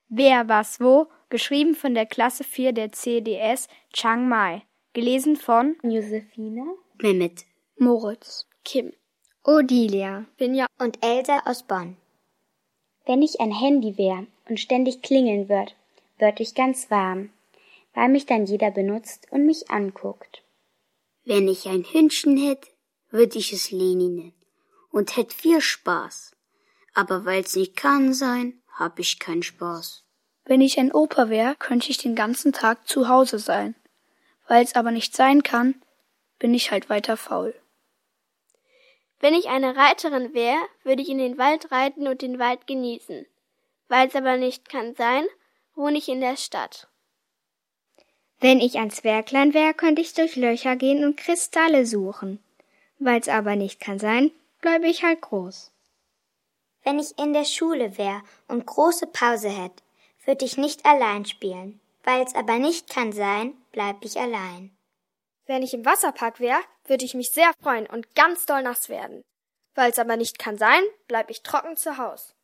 Wer, was, wo, geschrieben von der Klasse 4 der CDS Chiang Mai. Gelesen von Josephine, Mehmet, Moritz, Kim, Odilia, Finja und Elsa aus Bonn. Wenn ich ein Handy wär und ständig klingeln würd ich ganz warm, weil mich dann jeder benutzt und mich anguckt. Wenn ich ein Hündchen hätt, würd ich es Leni nennen und hätt viel Spaß. Aber weil's nicht kann sein, hab ich keinen Spaß. Wenn ich ein Opa wär, könnte ich den ganzen Tag zu Hause sein. Weil's aber nicht sein kann, bin ich halt weiter faul. Wenn ich eine Reiterin wäre, würde ich in den Wald reiten und den Wald genießen. Weil's aber nicht kann sein, wohne ich in der Stadt. Wenn ich ein Zwerglein wär, könnte ich durch Löcher gehen und Kristalle suchen. Weil's aber nicht kann sein, bleibe ich halt groß. Wenn ich in der Schule wär und große Pause hätt, würd ich nicht allein spielen. Weil's aber nicht kann sein, bleib ich allein. Wenn ich im Wasserpark wäre, würde ich mich sehr freuen und ganz doll nass werden. Weil's aber nicht kann sein, bleib ich trocken zu Haus.